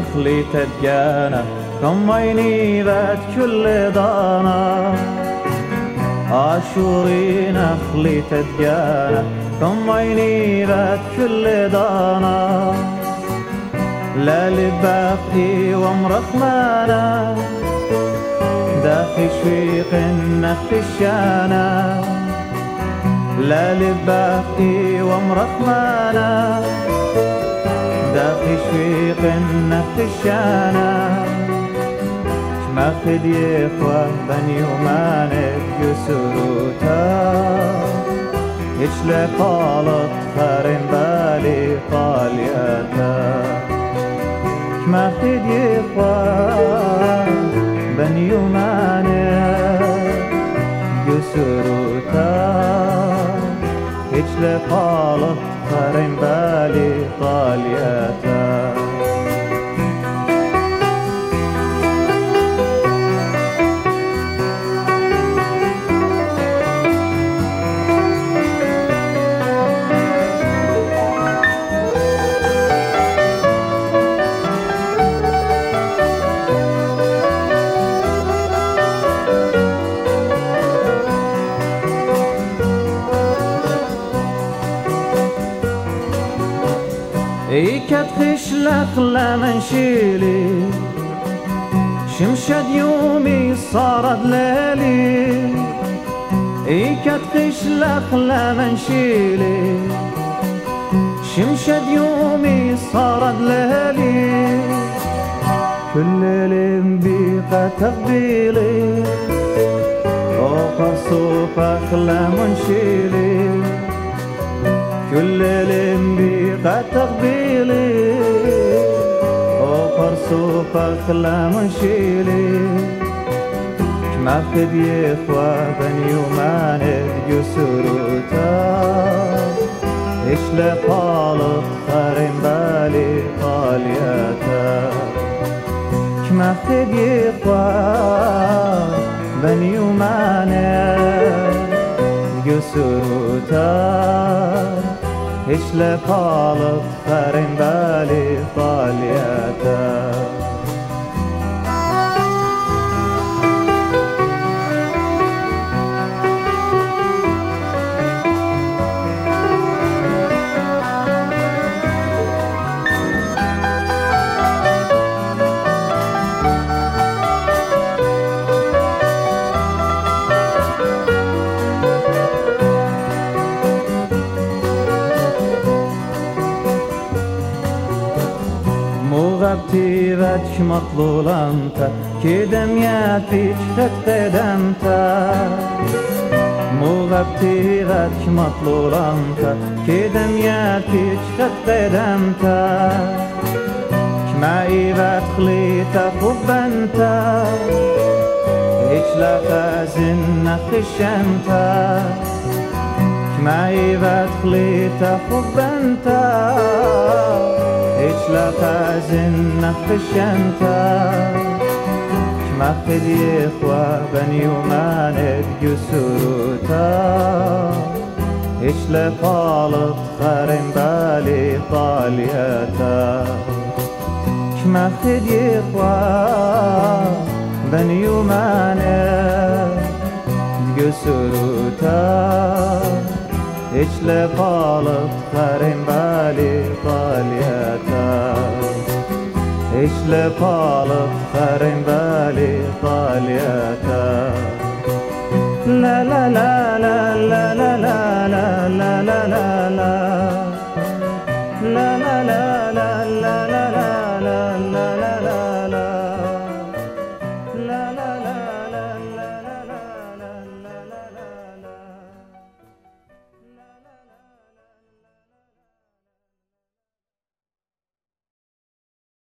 نخلي تدقانا كم عيني بات كل ضانا عاشوري نخلي تدقانا كم عيني بات كل ضانا لا لباقي ومرخمانا داخي شويق النخل الشانا لا لباقي ومرخمانا داخي شويق النخل الشانا شماخد يخوة بني ومانك يسروتا يشلي قالت خارن بالي قالياتا شماخد يخوة بني ومانك يسروتا يشلي قالت خارن بالي قالياتا إيكت خشلخ لمن شيلي شمشد يومي صارت ليلي إيكت خشلخ لمن شيلي شمشد يومي صارت ليلي كل ليل بيقى تقبيلي وقر صوفك لمن شيلي كل لمبي تقبيلي وقر صوفك لمن شيلي كما خد يخوى بني ومانك يسروتا إيش لقالت خارن بالي قالياتا كما خد يخوى بني ومانك يسروتا إيش لقالت خارن بالي قالياتا غبتي بدك مطلول أنت كدم ياتيك قدمت مو غبتي بدك مطلول أنت كدم ياتيك قدمت كماي بدخليت خب أنت هيك لا خازن خشنت كماي بدخليت خب أنت إيش لا خازن خشنتا كما خد يخوى بني ومانك يسروتا إيش لا قالت خارن بالي قالياتا كما خد يخوى بني ومانك يسروتا إيش لقالت خارن بالي قالياتا إيش لقالت خارن بالي قالياتا لا لا لا لا لا لا لا لا لا لا